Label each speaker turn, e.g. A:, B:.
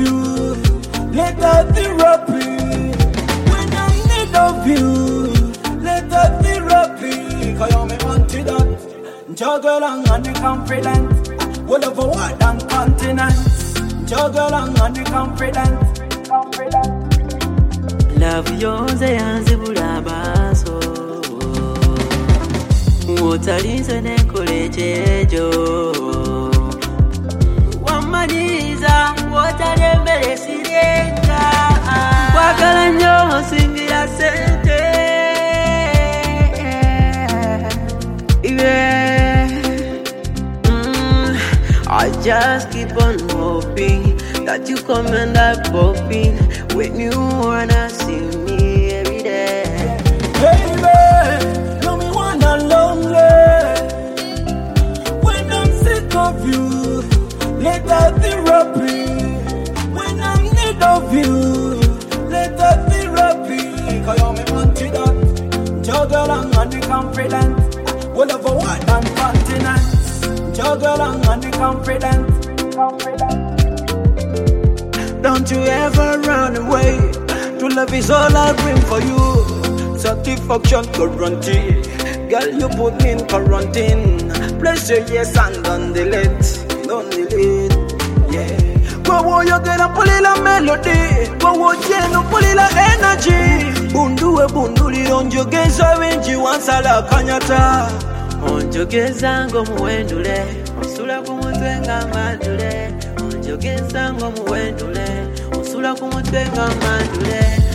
A: you, let her therapy. When I'm in need of you, let her therapy. Cause you're me antidote. Juggle and the confident, all over world and continents. Juggle and the confident.
B: Love yours and Zibulabaso. Utalize nekulechejo. Wamaniza, watalembele sireka. Wakala nyo singira sente. Yeah. I just keep on hoping that you come and I'm popping when you wanna see me every day.
A: Baby, you me wanna lonely. When I'm sick of you, let her therapy. When I'm in need of you, let her therapy. Cause you're me antidote. Juggle and the confident, all over world and continents. Juggle and the confident. Don't you ever run away. True love is all I bring for you. Satisfaction guarantee. Girl, you put me in quarantine. Place your yes and don't delete. Don't delete. Yeah. Go you get a pulila melody. Go you pulila energy. Bundu bunduli onjogeza wenji wansala kanyata.
B: Onjogeza ngo muwendule. Osula kumutwe nga mandule. Onjogeza ngo muwendule. Osula kumutwe nga mandule.